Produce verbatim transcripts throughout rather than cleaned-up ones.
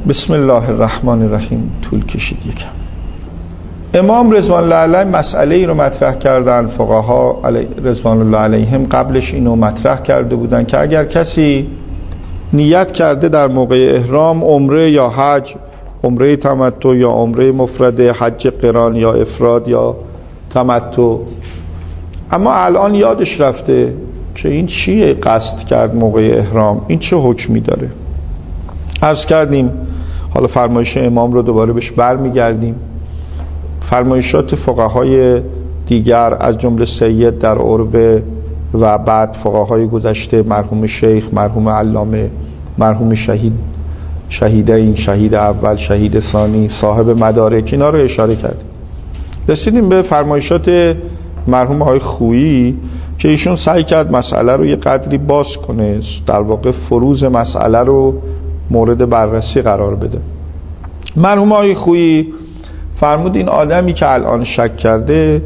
بسم الله الرحمن الرحیم. طول کشید یکم. امام رضوان الله علیه مسئله ای رو مطرح کردن، فقها رضوان الله علیهم قبلش اینو مطرح کرده بودن که اگر کسی نیت کرده در موقع احرام عمره یا حج، عمره تمتع یا عمره مفرد، حج قران یا افراد یا تمتع، اما الان یادش رفته که این چیه قصد کرد موقع احرام، این چه حکمی داره. عرض کردیم حالا فرمایش امام رو دوباره بهش برمیگردیم. فرمایشات فقهای دیگر از جمله سید در عربه و بعد فقهای گذشته، مرحوم شیخ، مرحوم علامه، مرحوم شهید، شهیدین، شهید اول، شهید ثانی، صاحب مدارک، اینا رو اشاره کردیم. رسیدیم به فرمایشات مرحوم های خویی که ایشون سعی کرد مسئله رو یه قدری باز کنه، در واقع فروز مسئله رو مورد بررسی قرار بده. مرحوم های خویی فرمود این آدمی که الان شک کرده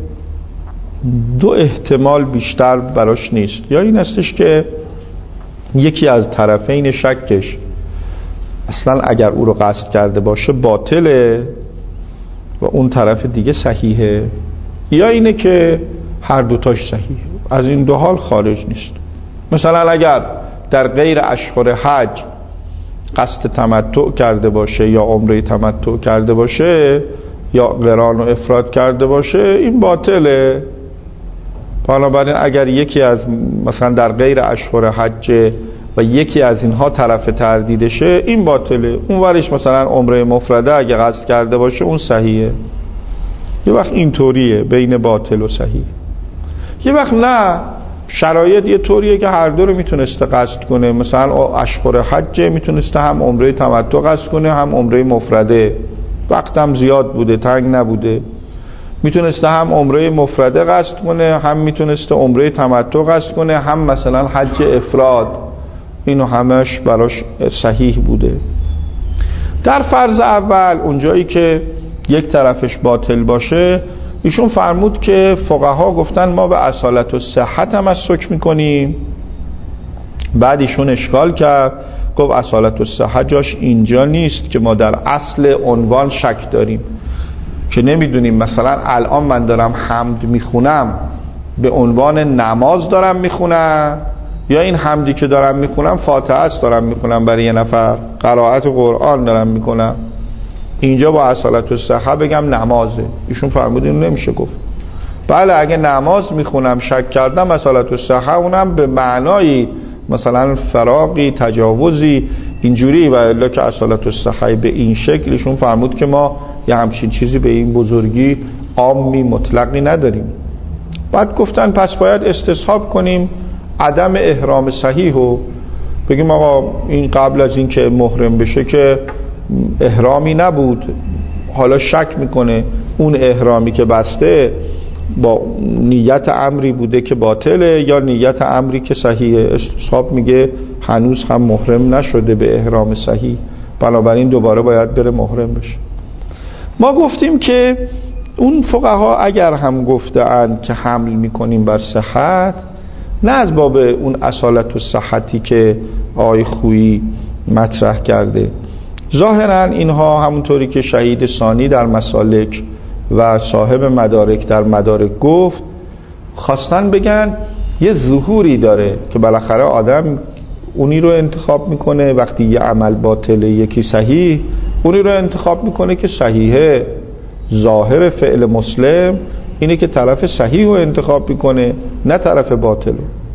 دو احتمال بیشتر براش نیست، یا این استش که یکی از طرفین شکش اصلا اگر او رو قصد کرده باشه باطله و اون طرف دیگه صحیحه، یا اینه که هر دوتاش صحیحه. از این دو حال خارج نیست. مثلا اگر در غیر اشهر حج قصد تمتع کرده باشه یا عمره تمتع کرده باشه یا قران و افراد کرده باشه، این باطله. بنابراین اگر یکی از مثلا در غیر اشهر حج و یکی از اینها طرف تردیدشه، این باطله. اون ورش مثلا عمره مفرده اگه قصد کرده باشه اون صحیحه. یه وقت اینطوریه بین باطل و صحیح. یه وقت نه، شرایط یه طوریه که هر دو رو میتونسته قصد کنه. مثلا اشهر حج میتونسته هم عمره تمتع قصد کنه هم عمره مفرده، وقتم زیاد بوده، تنگ نبوده. میتونسته هم عمره مفرده قصد کنه هم میتونسته عمره تمتع قصد کنه هم مثلا حج افراد. اینو همش براش صحیح بوده. در فرض اول اونجایی که یک طرفش باطل باشه، ایشون فرمود که فقها گفتن ما به اصالت و صحت هم مسک میکنیم. بعد ایشون اشکال کرد، گفت اصالت و صحت جاش اینجا نیست که ما در اصل عنوان شک داریم، که نمیدونیم مثلا الان من دارم حمد میخونم به عنوان نماز دارم میخونم یا این حمدی که دارم میخونم فاتحه است دارم میخونم برای یه نفر، قرائت قرآن دارم میکنم. اینجا با اصالت و صحت بگم نمازه. ایشون فرمود اینو نمیشه گفت. بله اگه نماز میخونم شک کردم اصالت و صحت، اونم به معنای مثلا فراقی، تجاوزی، اینجوری، و الا که اصالت و صحت به این شکل، ایشون فرمود که ما یه همچین چیزی به این بزرگی عامی مطلقی نداریم. بعد گفتن پس باید استصحاب کنیم عدم احرام صحیح و بگیم آقا این قبل از این که محرم بشه که احرامی نبود، حالا شک میکنه اون احرامی که بسته با نیت امری بوده که باطله یا نیت امری که صحیحه. استصحاب میگه هنوز هم محرم نشده به احرام صحیح، بنابراین دوباره باید بره محرم بشه. ما گفتیم که اون فقها اگر هم گفتند که حمل میکنیم بر صحت، نه از باب اون اصالت و صحتی که آقای خویی مطرح کرده. ظاهرا اینها همونطوری که شهید ثانی در مسالک و صاحب مدارک در مدارک گفت، خواستن بگن یه ظهوری داره که بالاخره آدم اونی رو انتخاب میکنه، وقتی یه عمل باطله یکی صحیح، اونی رو انتخاب میکنه که صحیحه. ظاهر فعل مسلم اینه که طرف صحیح رو انتخاب میکنه نه طرف باطل.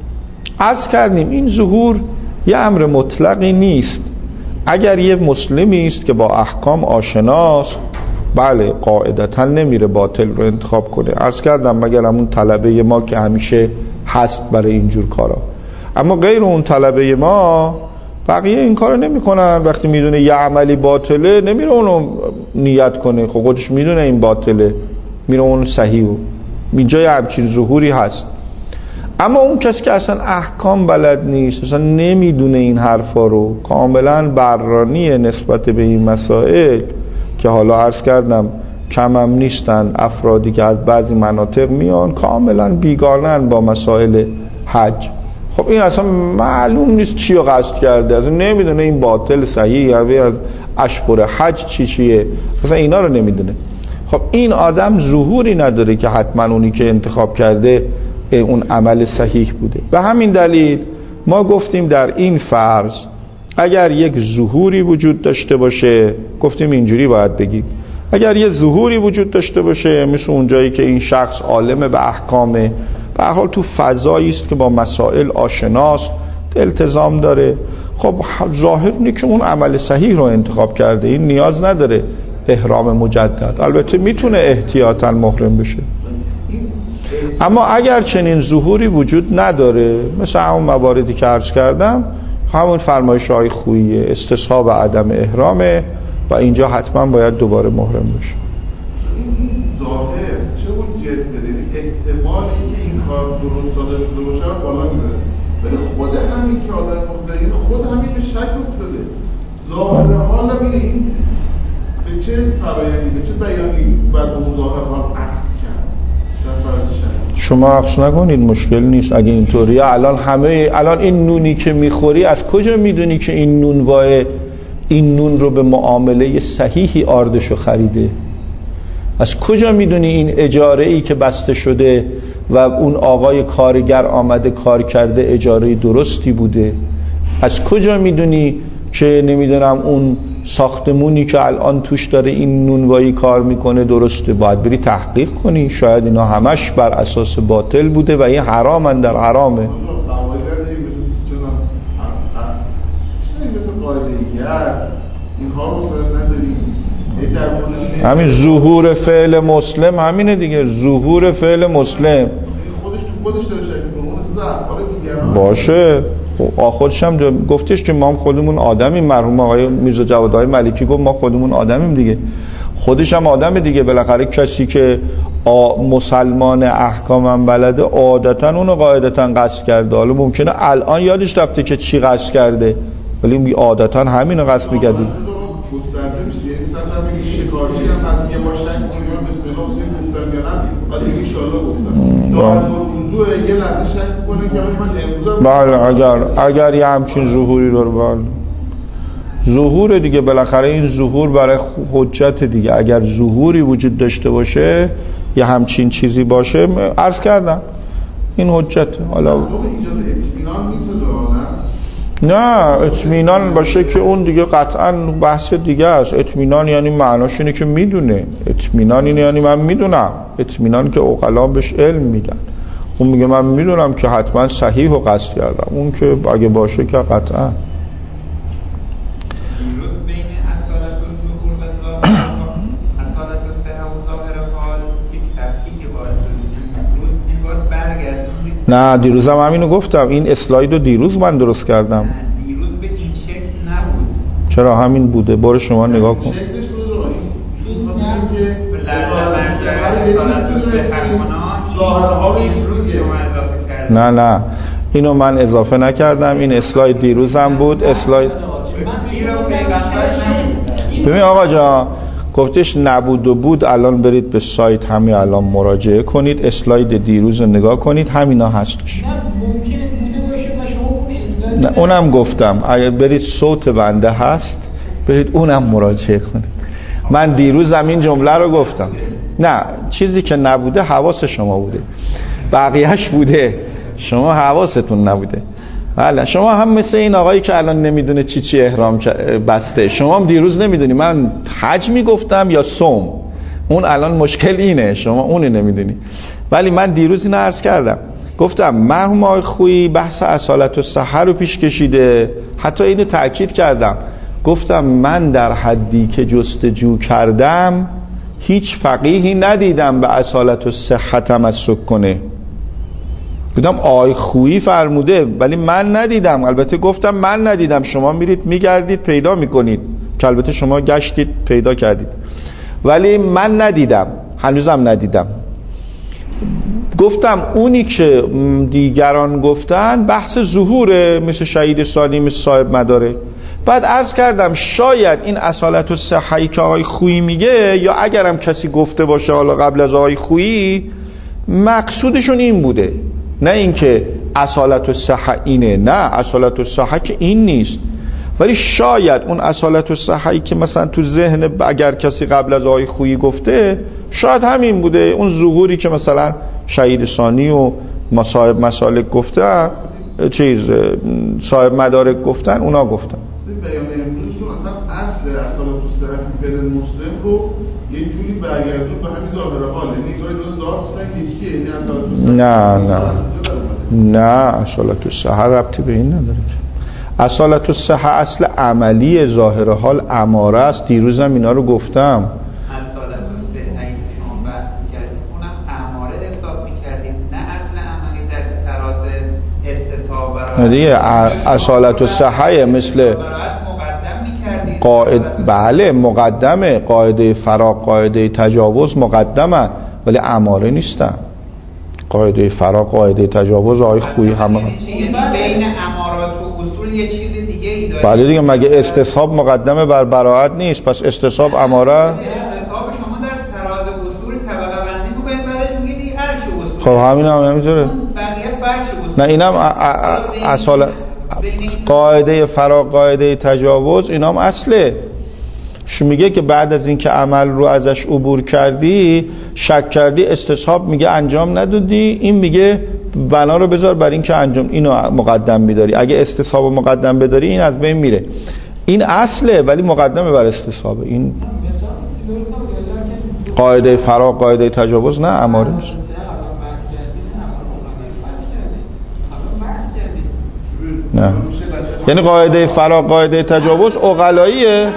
عرض کردیم این ظهور یه امر مطلقی نیست. اگر یه مسلمی است که با احکام آشناست، بله قاعدتا نمیره باطل رو انتخاب کنه. عرض کردم مگر همون طلبه ما که همیشه هست برای اینجور کارا. اما غیر اون طلبه ما بقیه این کارو نمیکنن. وقتی میدونه یه عملی باطله نمیره اونو نیت کنه، خب خودش میدونه این باطله، میره اون صحیحو. اینجا یه همچین ظهوری هست. اما اون کسی که اصلا احکام بلد نیست، اصلا نمیدونه این حرفا رو، کاملا بررانیه نسبت به این مسائل که حالا عرض کردم کمم نیستن افرادی که از بعضی مناطق میان کاملا بیگانن با مسائل حج. خب این اصلا معلوم نیست چی رو قصد کرده، اصلا نمیدونه این باطل صحیح، یا اشهر حج چی چیه، مثلا اینا رو نمیدونه. خب این آدم ظهوری نداره که حتما اونی که انتخاب کرده اون عمل صحیح بوده. به همین دلیل ما گفتیم در این فرض اگر یک ظهوری وجود داشته باشه، گفتیم اینجوری باید بگید، اگر یه ظهوری وجود داشته باشه مثل اونجایی که این شخص عالم به احکامه، به هر حال تو فضایی است که با مسائل آشناست، التزام داره، خب ظاهر اینه که اون عمل صحیح رو انتخاب کرده، این نیاز نداره احرام مجدد. البته میتونه احتیاطاً محرم بشه. اما اگر چنین ظهوری وجود نداره، مثل همون مواردی که عرض کردم، همون فرمایش‌های خوییه، استصحاب عدم احرامه و اینجا حتما باید دوباره محرم بشه. این ظاهر چه اون جد بده، احتمال اینکه این کار درست داده شده باشه رو بالا میبره، ولی خود همین که آدم مختلف خود همین به شک افتاده. ظاهر حال نمیگه این به چه فرایندی، به چه بیانی بعد اون ظاهر حال عکس کرد در فرض شک. شما عکس نکنید، مشکل نیست. اگه اینطوریه الان همه الان این نونی که میخوری از کجا میدونی که این نون وای این نون رو به معامله صحیحی آردشو خریده؟ از کجا میدونی این اجاره ای که بسته شده و اون آقای کارگر آمده کار کرده اجاره درستی بوده؟ از کجا میدونی که نمیدونم اون ساختمونی که الان توش داره این نونوایی کار میکنه درسته؟ باید بری تحقیق کنی، شاید اینا همش بر اساس باطل بوده و این حرامن در حرامه. همین ظهور فعل مسلم همینه دیگه، ظهور فعل مسلم خودش تو خودش داره شکل کنه افعال دیگران باشه. خودش هم گفتش که ما هم خودمون آدمیم، مرحوم آقای میرزا جوادهای ملکی گفت ما خودمون آدمیم دیگه، خودش هم آدم دیگه. بالاخره کسی که مسلمان احکام هم بلده عادتا اونو قاعدتا قصد کرده، حالا ممکنه الان یادش رفته که چی قصد کرده ولی عادتا همینو قصد می‌کرده. گسترده میشه، یعنی مثلا میگه شکارچی هم از یه بار شک کنه بسم الله سیم گفتم یا نه، ولی ان شاء الله گفتم دارم موضوع یه لحظه شک کنه که من امروز بله اگر اگر یه همچین ظهوری رو بله ظهور دیگه، بالاخره این ظهور برای حجت دیگه. اگر ظهوری وجود داشته باشه یه همچین چیزی باشه، عرض کردم این حجته. حالا ایجاد اطمینان نیست نه اطمینان باشه که اون دیگه قطعا بحث دیگه است. اطمینان یعنی معناش اینه که میدونه، اطمینان اینه یعنی من میدونم، اطمینان که عقلا بهش علم میگن، اون میگه من میدونم که حتما صحیح و قصد کردم، اون که اگه باشه که قطعا. نه دیروز هم همینو گفتم، این اسلاید رو دیروز من درست کردم. دیروز به این شکل نبود. چرا همین بوده؟ برو شما نگاه کن. شکلش بوده که نه نه اینو من اضافه نکردم، این اسلاید دیروز هم بود. اسلاید ببین آقا جان گفتش نبود و بود، الان برید به سایت همین الان مراجعه کنید، اسلاید دیروز رو نگاه کنید، همینا هستش. نه اونم گفتم اگر برید صوت بنده هست برید اونم مراجعه کنید. من دیروز این جمله رو گفتم. نه چیزی که نبوده حواس شما بوده، بقیهش بوده، شما حواستون نبوده. بله شما هم مثل این آقایی که الان نمیدونه چی چی احرام بسته، شما هم دیروز نمیدونی من حج میگفتم یا صوم، اون الان مشکل اینه شما اونی نمیدونی. ولی من دیروز اینو عرض کردم، گفتم مرحوم آقای خویی بحث اصالت و صحه رو پیش کشیده، حتی اینو تأکید کردم، گفتم من در حدی که جستجو کردم هیچ فقیهی ندیدم به اصالت و صحه تمسک کنه. گفتم آقای خویی فرموده ولی من ندیدم. البته گفتم من ندیدم، شما میرید میگردید پیدا میکنید، که البته شما گشتید پیدا کردید، ولی من ندیدم، هنوزم ندیدم. گفتم اونی که دیگران گفتن بحث ظهوره، مثل شهید ثانی، مثل صاحب مدارک. بعد عرض کردم شاید این اصالت و صحه‌ای که آقای خویی میگه، یا اگرم کسی گفته باشه حالا قبل از آقای خویی، مقصودشون این بوده، نه اینکه اصالت و صحه اینه، نه اصالت و صحه که این نیست. ولی شاید اون اصالت و صحی که مثلا تو ذهن اگر کسی قبل از آقای خویی گفته شاید همین بوده، اون ظهوری که مثلا شهید ثانی و صاحب مسالک گفتن، چیز صاحب مدارک گفتن، اونا گفتن. بیان امروز رو اصلا اصل اصالت و صحی فعل مسلم رو یه جوری برگردون به همین ظاهر حال، یعنی اینا ذات سن یکیه، یعنی اصالت و صحی. نه نه نه اصالت و صحی ربطی به این نداره که. اصالت و صحی اصل عملی ظاهر حال اماره است. دیروزم اینا رو گفتم. اصالت و صحی شما بحث می‌کردید اونم اماره حساب می‌کردید، نه اصل عملی در تراز استصحاب برای دیگه. اصالت و صحی مثل قاعد، بله مقدمه، قاعده فراق، قاعده تجاوز مقدمه، ولی اماره نیستن. قاعده فراق، قاعده تجاوز آقای خویی همه بین امارات و اصول یه چیز دیگه ای داره. بله دیگه، مگه استصحاب مقدمه بر براءت نیست؟ پس استصحاب اماره. استصحاب شما در تراز اصول طبقه بندی می‌کنید، بعدش میگید این عرش اصول. خب همین هم همینطوره. بقیه فرش اصول. نه اینم اصال قاعده فراق، قاعده تجاوز، اینام اصله. شو میگه که بعد از اینکه عمل رو ازش عبور کردی شک کردی، استصحاب میگه انجام ندادی، این میگه بنا رو بذار بر این که انجام اینو مقدم میداری. اگه استصحاب مقدم بداری این از بین میره. این اصله ولی مقدمه بر استصحاب. این قاعده فراق، قاعده تجاوز نه اماره میشه. نه یعنی قاعده فراق، قاعده تجاوز عقلاییه.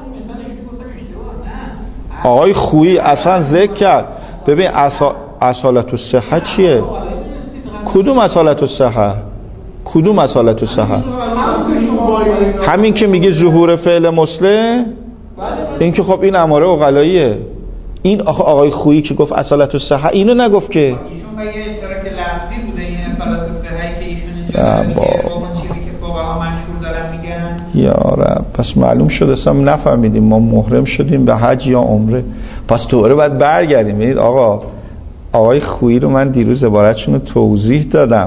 آقای خویی اصلا ذکر کرد. ببین اصا... اصالت الصحه چیه؟ کدوم اصالت الصحه؟ کدوم اصالت الصحه؟ همین که میگه ظهور فعل مسلم، این که خب این اماره عقلاییه. این آقای خویی که گفت اصالت الصحه اینو نگفت که ایشون به یه اشتراک لفظی بوده این اصالت الصحه که ایشون اینجا میگه با اون چیزی که فقها مشهور دارن میگن. یا رب، پس معلوم شد اصلا نفهمیدیم ما محرم شدیم به حج یا عمره، پس دوباره باید برگردیم. ببینید آقا، آقای خویی رو من دیروز عبارتشون رو توضیح دادم.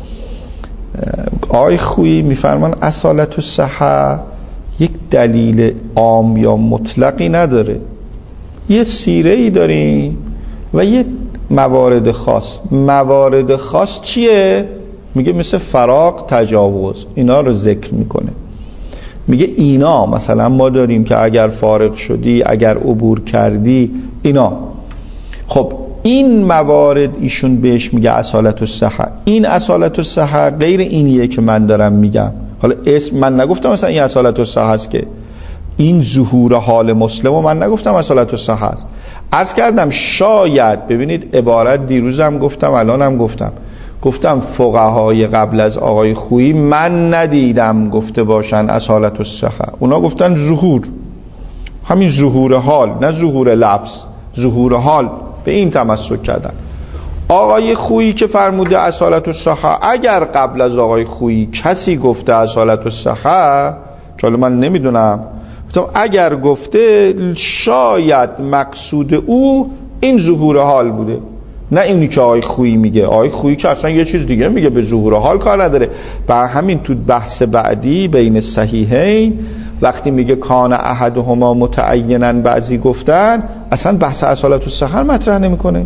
آقای خویی میفرمان اصالت الصحه یک دلیل عام یا مطلقی نداره، یه سیره ای داریم و یه موارد خاص. موارد خاص چیه؟ میگه مثل فراق، تجاوز، اینا رو ذکر میکنه. میگه اینا مثلا ما داریم که اگر فارغ شدی، اگر عبور کردی، اینا. خب این موارد ایشون بهش میگه اصالت الصحه. این اصالت الصحه غیر اینیه که من دارم میگم. حالا اسم من نگفتم مثلا این اصالت الصحه است، که این ظهور حال مسلم و من نگفتم اصالت الصحه است. عرض کردم شاید، ببینید عبارت دیروزم گفتم الانم گفتم گفتم فقهای قبل از آقای خویی من ندیدم گفته باشن اصالت الصحه. اونا گفتن ظهور، همین ظهور حال، نه ظهور لفظ، ظهور حال، به این تمسک کردن. آقای خویی که فرموده اصالت الصحه، اگر قبل از آقای خویی کسی گفته اصالت الصحه، چون من نمیدونم، اگر گفته شاید مقصود او این ظهور حال بوده، نه اینی که آقای خویی میگه. آقای خویی که اصلا یه چیز دیگه میگه، به ظهور حال کار نداره. بر همین تو بحث بعدی بین صحیحین وقتی میگه کان احدهما متعینا، بعضی گفتن اصلا بحث اصالت الصحه مطرح نمیکنه.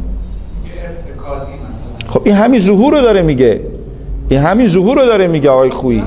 خب این همین ظهور رو داره میگه، این همین ظهور رو داره میگه آقای خویی.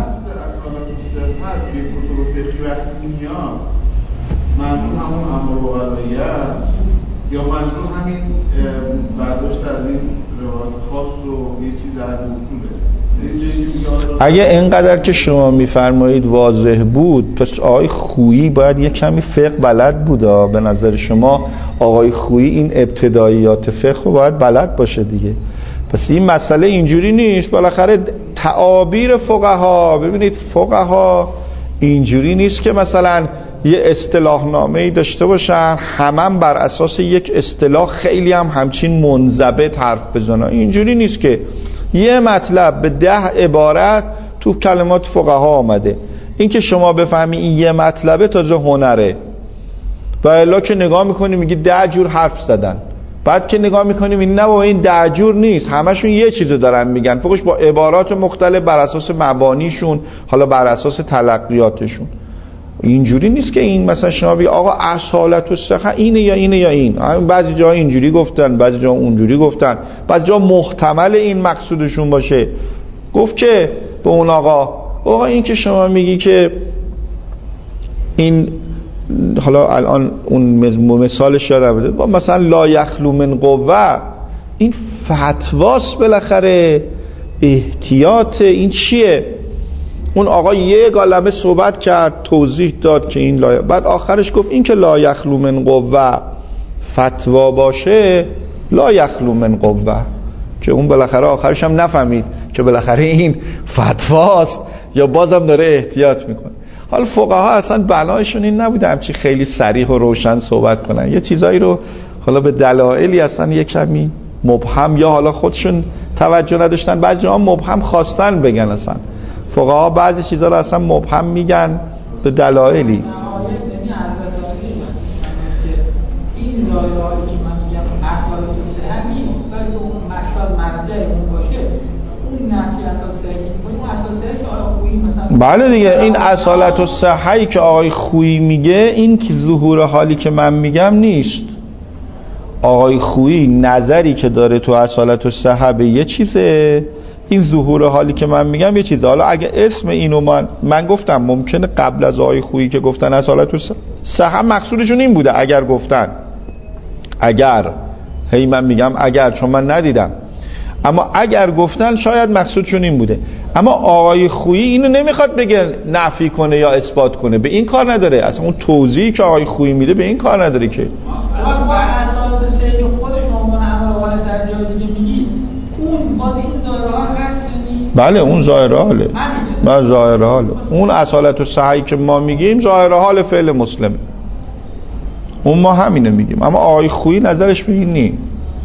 منظور همون امر و قضاییه است یا منظور همین برداشت از این روایت خاص و یه چیز از اصوله؟ اگه اینقدر که شما میفرمایید واضح بود، پس آقای خویی باید یه کمی فقه بلد بودا. به نظر شما آقای خویی این ابتداییات فقه رو باید بلد باشه دیگه. پس این مسئله اینجوری نیست. بالاخره تعابیر فقها، ببینید فقها اینجوری نیست که مثلا یه اصطلاح نامه‌ای داشته باشن همم بر اساس یک اصطلاح خیلی هم همچین منضبط حرف بزنن. اینجوری نیست که یه مطلب به ده عبارت تو کلمات فقها آمده. این که شما بفهمی این یه مطلبه تازه هنره. و الا که نگاه میکنی میگی ده جور حرف زدن، بعد که نگاه میکنیم این نه با این ده جور نیست، همشون یه چیزو دارن میگن، فقط با عبارات مختلف بر اساس مبانیشون، حالا بر اساس تلقیاتشون. اینجوری نیست که این مثلا شما بگی آقا اصالت الصحه اینه یا اینه یا این. بعضی جا اینجوری گفتن، بعضی جا اونجوری گفتن، بعضی جا محتمل این مقصودشون باشه. گفت که به اون آقا آقا این که شما میگی که این، حالا الان اون مثالش یادم بده، مثلا لا یخلو من قوه، این فتواست بالاخره، احتیاط، این چیه؟ اون آقا یه عالمه صحبت کرد، توضیح داد که این لا، بعد آخرش گفت این که لا یخلو من قوه فتوا باشه، لا یخلو من قوه، که اون بالاخره آخرش هم نفهمید که بالاخره این فتواست یا بازم داره احتیاط میکنه. حالا فقها اصلا بنایشون این نبوده همچی خیلی صریح و روشن صحبت کنن، یه چیزایی رو حالا به دلایلی اصلا یه کمی مبهم یا حالا خودشون توجه نداشتن، بعضی جاها مبهم خواستن بگن. اصلا فقها بعضی چیزا رو اصلا مبهم میگن به دلایلی. این ظاهرهایی که من میگم اصالت الصحه نیست، ولی اون مشهد مرجع اون باشه، اون نفی اصالت الصحه میگه، اون اصالت الصحه که آقای خویی مثلا بله دیگه، این اصالت الصحه که آقای خویی میگه، این که ظهور حالی که من میگم نیست. آقای خویی نظری که داره تو اصالت الصحه به یه چیزه، این ظهور حالی که من میگم یه چیزه. حالا اگه اسم اینو من من گفتم ممکنه قبل از آقای خویی که گفتن اصالت الصحه مقصودشون این بوده، اگر گفتن، اگر هی من میگم اگر چون من ندیدم، اما اگر گفتن شاید مقصودشون این بوده. اما آقای خویی اینو نمیخواد بگه نفی کنه یا اثبات کنه، به این کار نداره. اصلا اون توضیحی که آقای خویی میده به این کار نداره که با اساس سه خودش عنوان امر در جای دیگه میگی، اون باز این ظاهر حال هست یعنی بله اون ظاهر حاله، من ظاهر حاله. اون اصالت الصحه که ما میگیم ظاهر حال فعل مسلمه، اون ما همینه میگیم. اما آقای خویی نظرش به این نیست.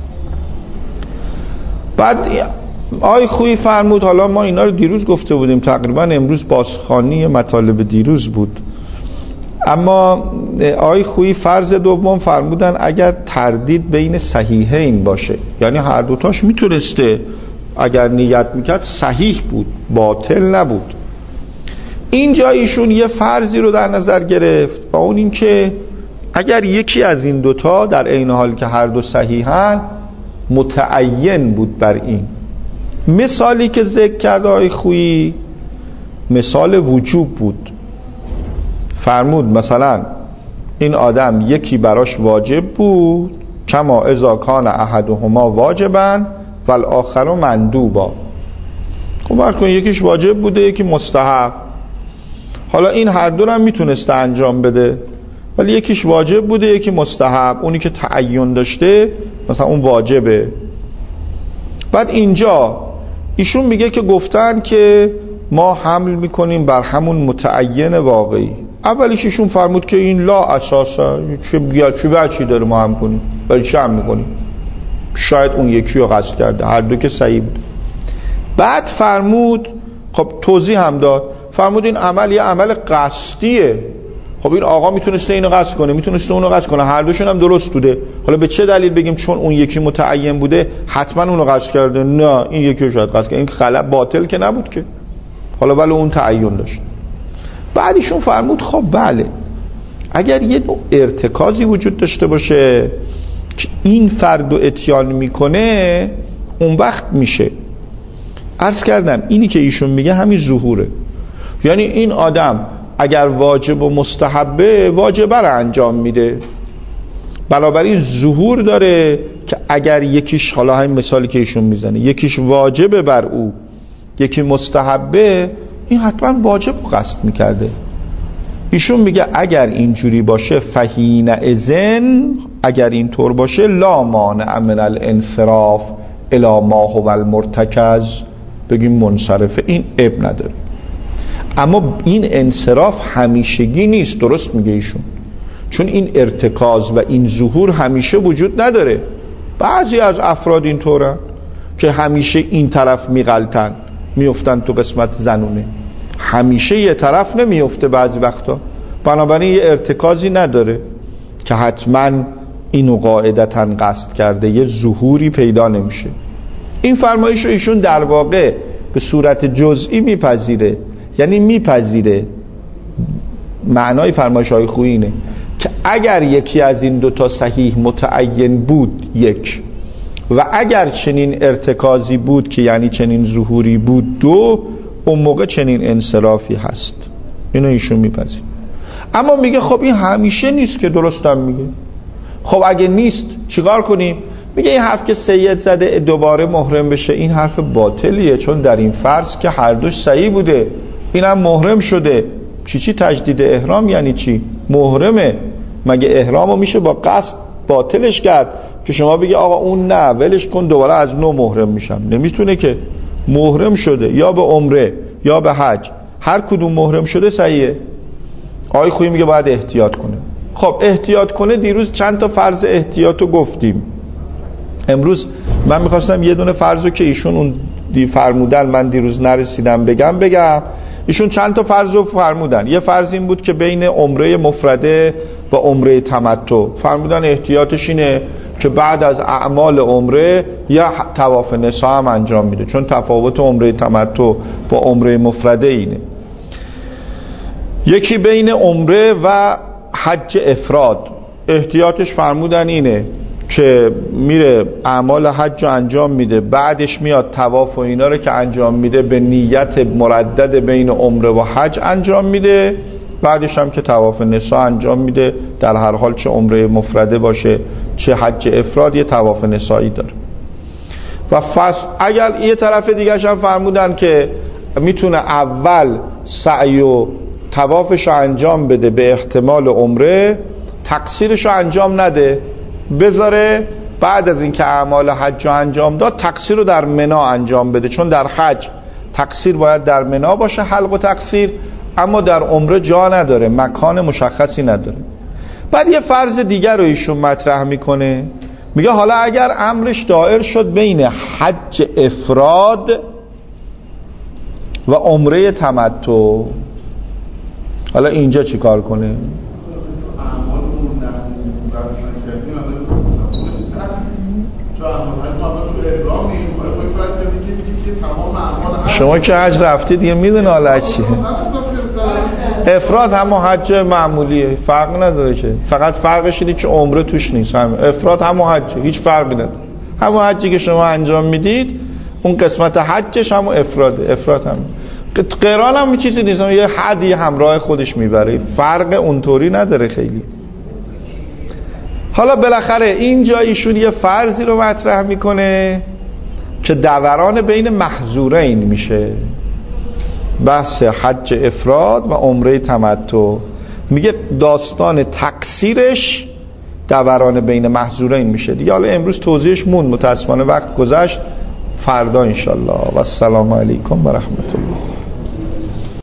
بعد آقای خویی فرمود، حالا ما اینا رو دیروز گفته بودیم، تقریبا امروز بازخوانی مطالب دیروز بود، اما آقای خویی فرض دوم فرمودن اگر تردید بین صحیحین باشه، یعنی هر دوتاش میتونسته، اگر نیت میکرد صحیح بود، باطل نبود. اینجا ایشون یه فرضی رو در نظر گرفت، با اون این که اگر یکی از این دوتا در عین حال که هر دو صحیحن متعین بود بر این. مثالی که ذکر کرد آقای خویی مثال وجوب بود. فرمود مثلا این آدم یکی براش واجب بود، کما اذا کان احدهما واجبا والآخر مندوبا. خب فرض کن یکیش واجب بوده یکی مستحب، حالا این هر دو هم میتونسته انجام بده، ولی یکیش واجب بوده یکی مستحب، اونی که تعین داشته مثلا اون واجبه. بعد اینجا ایشون میگه که گفتن که ما حمل میکنیم بر همون متعین واقعی. اولیش ایشون فرمود که این لا اساسا، چه بیا چه بچی داره ما هم کنیم، ولی چه هم میکنیم، شاید اون یکی رو قصد کرده، هر دو که صحیح بود. بعد فرمود، خب توضیح هم داد، فرمود این عمل یه عمل قصدیه. خب این آقا میتونسته اینو قصد کنه، میتونسته اونو قصد کنه، هر دوشون هم درست بوده. حالا به چه دلیل بگیم چون اون یکی متعین بوده حتما اونو قصد کرده؟ نه، این یکی رو شاید قصد کرده، این خلأ باطل که نبود که، حالا ولی اون تعین داشت. بعدیشون فرمود خب بله، اگر یه نوع ارتکازی وجود داشته باشه که این فرد رو اتیان میکنه، اون وقت میشه. عرض کردم اینی که ایشون میگه همین ظهوره، یعنی این آدم اگر واجب و مستحبه، واجبه رو انجام میده، بنابراین ظهور داره که اگر یکیش، حالا همین مثالی که ایشون میزنه، یکیش واجبه بر او یکی مستحبه، این حتما واجب رو قصد میکرده. ایشون میگه اگر اینجوری باشه فحین اذن، اگر اینطور باشه لا مانع من الانصراف الی ما هو المرتکز، بگیم منصرفه، این عیب نداره. اما این انصراف همیشگی نیست، درست میگه ایشون، چون این ارتکاز و این ظهور همیشه وجود نداره. بعضی از افراد اینطورن که همیشه این طرف میغلطن، میافتن تو قسمت زنونه، همیشه یه طرف نمیافته بعضی وقتا، بنابراین یه ارتکازی نداره که حتما اینو قاعدتاً قصد کرده، یه ظهوری پیدا نمیشه. این فرمایش رو ایشون در واقع به صورت جزئی میپذیره، یعنی میپذیره معنای فرمایش های خویی اینه که اگر یکی از این دوتا صحیح متعین بود یک، و اگر چنین ارتکازی بود که یعنی چنین ظهوری بود دو، اون موقع چنین انصرافی هست. اینو ایشون میپذیر. اما میگه خب این همیشه نیست که، درستم میگه. خب اگه نیست چیکار کنیم؟ میگه این حرف که سید زده دوباره محرم بشه این حرف باطلیه، چون در این فرض که هر دوش صحیح بوده، اینم محرم شده. چی چی تجدید احرام یعنی چی؟ محرمه. مگه احرامو میشه با قصد باطلش کرد که شما بگی آقا اون نه ولش کن دوباره از نو محرم میشم؟ نمیتونه که. محرم شده یا به عمره یا به حج، هر کدوم محرم شده صحیحه. آقای خویی میگه باید احتیاط کنه. خب احتیاط کنه، دیروز چند تا فرض احتیاطو گفتیم. امروز من میخواستم یه دونه فرضو که ایشون اون دی فرمودن من دیروز نرسیدم بگم بگم. ایشون چند تا فرضو فرمودن. یه فرض این بود که بین عمره مفرده و عمره تمتع فرمودن احتیاطش اینه که بعد از اعمال عمره یا طواف نسا هم انجام میده، چون تفاوت عمره تمتع با عمره مفرده اینه. یکی بین عمره و حج افراد احتیاطش فرمودن اینه که میره اعمال حج رو انجام میده، بعدش میاد طواف و اینا رو که انجام میده به نیت مردد بین عمره و حج انجام میده، بعدش هم که طواف نسا انجام میده. در هر حال چه عمره مفرده باشه چه حج افراد یه طواف نسایی داره. و فصل اگر یه طرف دیگه هم فرمودن که میتونه اول سعی و طوافش رو انجام بده به احتمال عمره، تقصیرش رو انجام نده، بذاره بعد از اینکه اعمال حج رو انجام داد تقصیر رو در منا انجام بده، چون در حج تقصیر باید در منا باشه، حلق و تقصیر، اما در عمره جا نداره، مکان مشخصی نداره. بعد یه فرض دیگر رو ایشون مطرح میکنه، میگه حالا اگر امرش دائر شد بین حج افراد و عمره تمتع، حالا اینجا چی کار کنه؟ شما که حج رفتی دیگه میدونه حالا چیه. افراد همون حج معمولیه، فرق نداره که، فقط فرقش اینه که عمره توش نیست. هم افراد همون حجه، هیچ فرقی نداره. همون حجی که شما انجام میدید اون قسمت حجش همون افراده. افراد هم قران هم چیزی نیست، یه حدی همراه خودش میبره، فرق اونطوری نداره خیلی. حالا بالاخره اینجا ایشون یه فرضی رو مطرح میکنه که دوران بین محظورین میشه، بحث حج افراد و عمره تمتع. میگه داستان تقصیرش دوران بین محظورین میشه دیگه. حالا امروز توضیحش مون، متاسفانه وقت گذشت، فردا انشالله. و السلام علیکم و رحمت الله.